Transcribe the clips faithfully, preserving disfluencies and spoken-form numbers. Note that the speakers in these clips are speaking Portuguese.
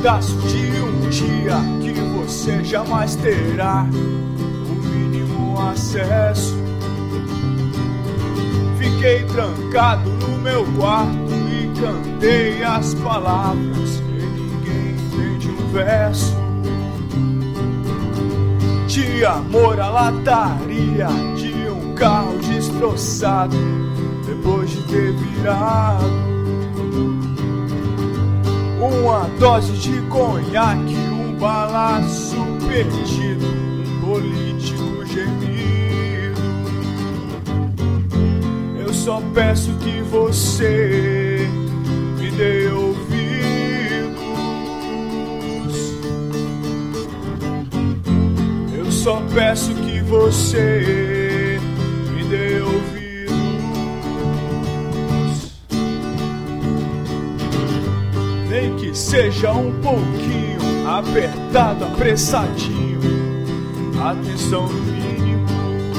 pedaço de um dia que você jamais terá o mínimo acesso. Fiquei trancado no meu quarto e cantei as palavras que ninguém entende um verso. De amor à lataria de um carro destroçado depois de ter virado. Uma dose de conhaque, um balaço perdido, um político gemido. Eu só peço que você me dê ouvidos. Eu só peço que você me dê ouvidos. Nem que seja um pouquinho apertado, apressadinho, atenção no mínimo.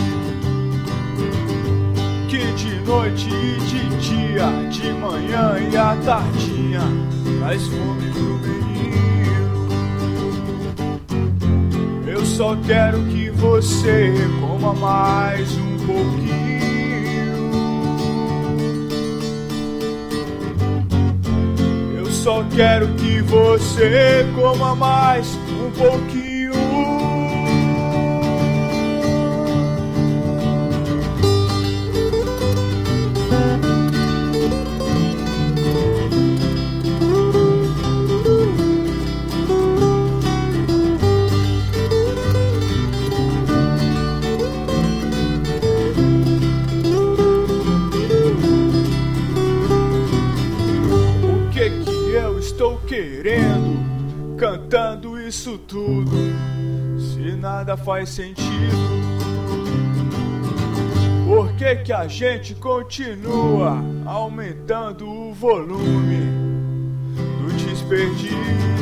Que de noite e de dia, de manhã e à tardinha, traz fome pro menino. Eu só quero que você coma mais um pouquinho. Só quero que você coma mais um pouquinho. Estou querendo, cantando isso tudo, se nada faz sentido. Por que que a gente continua aumentando o volume do desperdício?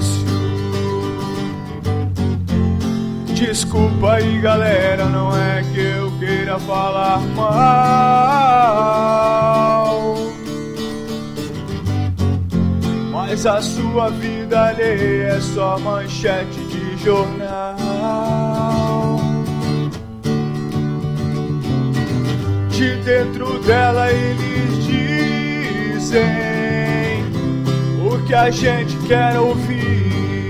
Desculpa aí galera, não é que eu queira falar mal, mas a sua vida alheia é só manchete de jornal. De dentro dela eles dizem o que a gente quer ouvir,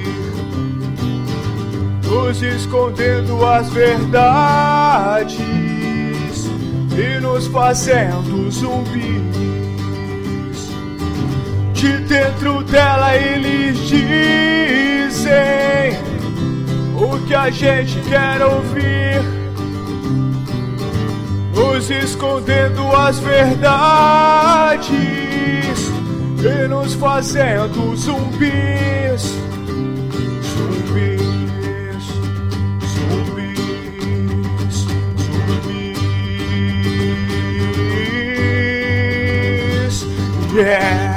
nos escondendo as verdades e nos fazendo zumbis. De dentro dela eles dizem o que a gente quer ouvir, nos escondendo as verdades e nos fazendo zumbis. Zumbis, zumbis, zumbis. Yeah.